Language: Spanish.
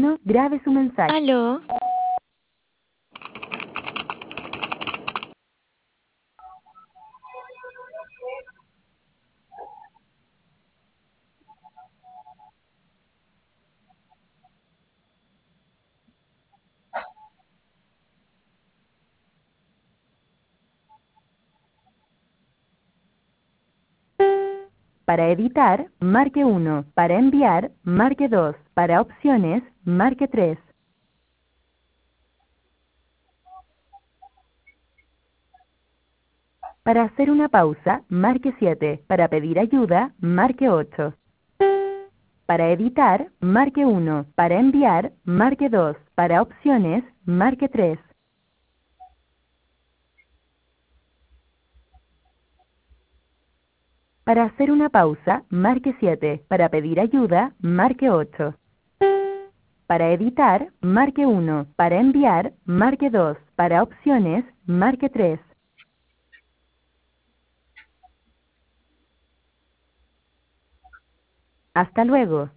uno, grabe su mensaje. ¿Aló? Para editar, marque 1. Para enviar, marque 2. Para opciones, marque 3. Para hacer una pausa, marque 7. Para pedir ayuda, marque 8. Para editar, marque 1. Para enviar, marque 2. Para opciones, marque 3. Para hacer una pausa, marque 7. Para pedir ayuda, marque 8. Para editar, marque 1. Para enviar, marque 2. Para opciones, marque 3. Hasta luego.